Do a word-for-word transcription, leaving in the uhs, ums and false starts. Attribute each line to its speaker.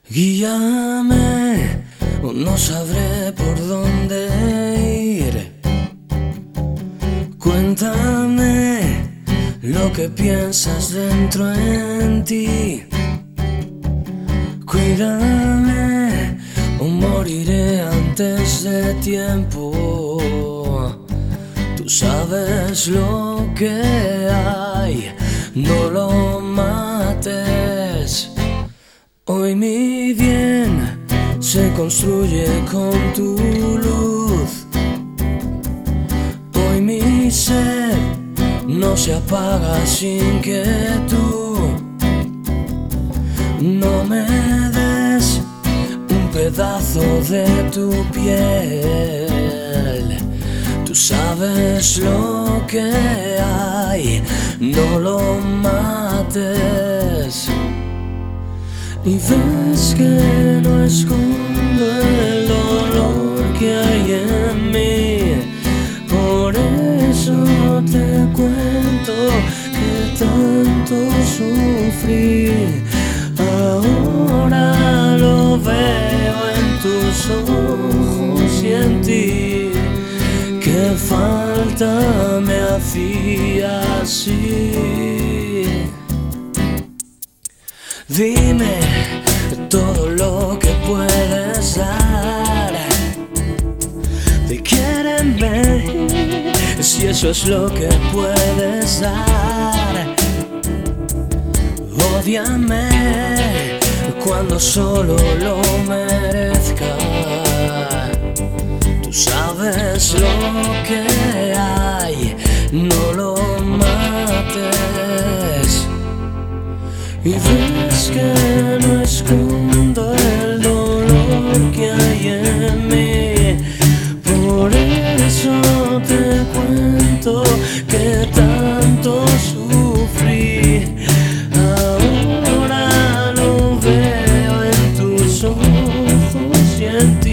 Speaker 1: Guíame, o no sabré por dónde ir. Cuéntame lo que piensas dentro en ti. Cuídame o moriré antes de tiempo. Tú sabes lo que hay, no lo mates. Hoy mi bien se construye con tu luz. Hoy mi sed no se apaga sin que tú no me des un pedazo de tu piel. Tú sabes lo que hay, no lo mates. Y ves que no escondo el dolor que hay en mí. Por eso te cuento que tanto sufrí. Ahora lo veo en tus ojos y en ti. Qué falta me hacía así. Dime todo lo que puedes dar. Te quieren ver, si eso es lo que puedes dar. Ódiame cuando solo lo merezca. Tú sabes lo que hay, no lo mates. Y ves que no escondo el dolor que hay en mí. Por eso te cuento que tanto sufrí. Ahora lo veo en tus ojos y en ti.